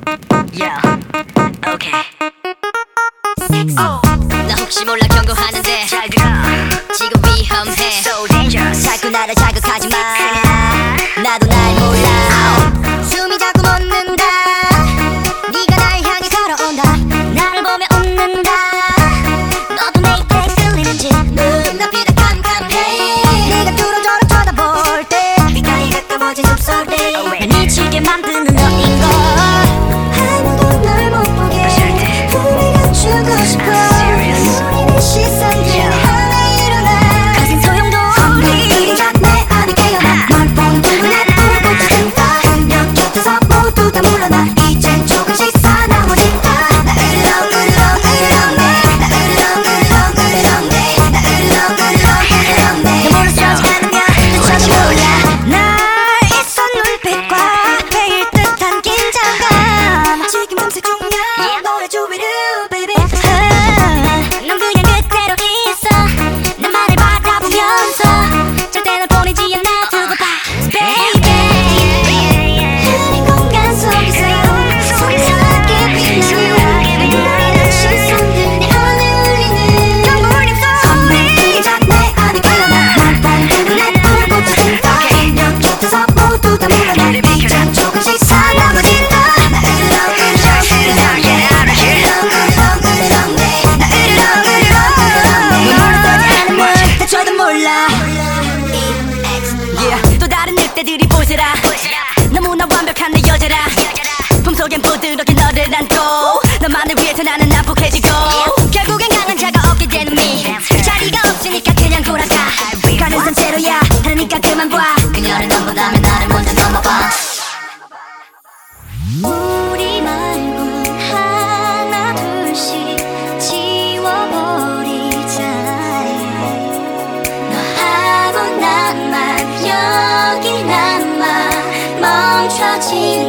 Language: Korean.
Yeah, okay. 나 혹시 몰라 경고하는데 잘 들어. 지금 위험해. So dangerous. 자꾸 나를 자극하지 마. 나도 날 몰라. 숨이 자꾸 멎는다. 네가 날 향해 걸어온다. 나를 보며 웃는다. 너도 내 입에 끌리는지 눈앞이 다 캄캄해. 네가 뚫어져라 쳐다볼 때 빛깔이 가까워진 숨소리 날 미치게 만드는 너인 걸. 아무도 널 못 보게 우리 감추고 싶어. 우리는 시선들이 하나 일어나. 가진 소용도 없니. 그림자 내 안에 깨어나. 널 본 눈에 불꽃이 든다. 그녀 곁에서 모두 다 물러나. 이젠 조금씩 사나워진다. 나 으르렁 내. 나 으르렁 내. 나 으르렁 내. 너 몰라서지 않으면 또 전혀 몰라. 날 있어 눈빛과 베일 듯한 긴장감. 지금 금세 중요한 너의 주위를 baby. 넌 그냥 그대로 있어. 나만을 바라보면서 절대 널 보내지 않아. 두고 봐 baby. 흐린 공간 속에서 소리스럽게 빛나는 너의 시선들 내 안에 울리는 눈물림 소리. 그림자 내 안에 깨어나. 날 본 눈에 불꽃이 든다. 그녀 곁에서 모두 다 물러나. 이젠 조금씩 사나워진다. 나 으르렁 내. 나 으르렁 내. 대처도 몰라. Yeah, 또 다른 늑대들이 보세라. 너무나 완벽한 내 여자라. 품속엔 부드럽게 너를 안고 너만을 위해서 나는 난폭해지고 결국엔 강한 자가 없게 되는 미. 자리가 없으니까 그냥 돌아가. 가는 산채로야 하니까 그만 봐. 그녀를 넘보다면 나를 먼저 넘어봐. 우리 말고 하나 둘씩 지워버리자. 너하고 나만 여기 남아 멈춰진